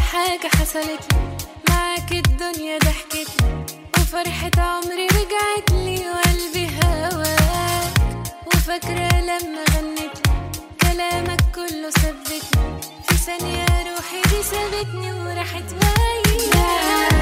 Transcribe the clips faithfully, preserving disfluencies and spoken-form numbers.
حاجة حصلت لي معاك الدنيا ضحكت لي وفرحة عمري رجعت لي وقلبي هواك. وفاكرة لما غنت لي كلامك كله ثبتني في ثانية روحي دي سابتني وراحت وياك.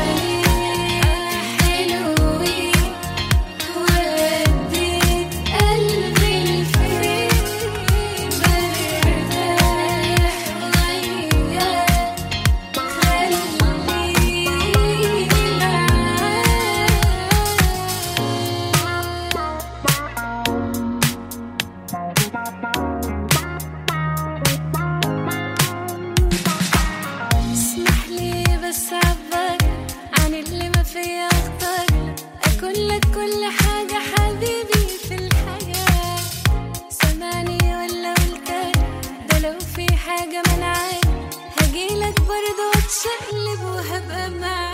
اسمح لي بس عبر عن اللي ما فيا اختار اكون لك كل حاجة حبيبي في الحياة. سمعني ولا قلتلك ده لو في حاجة منعاني هجيلك برضه واتشقلب وهبقى معاك.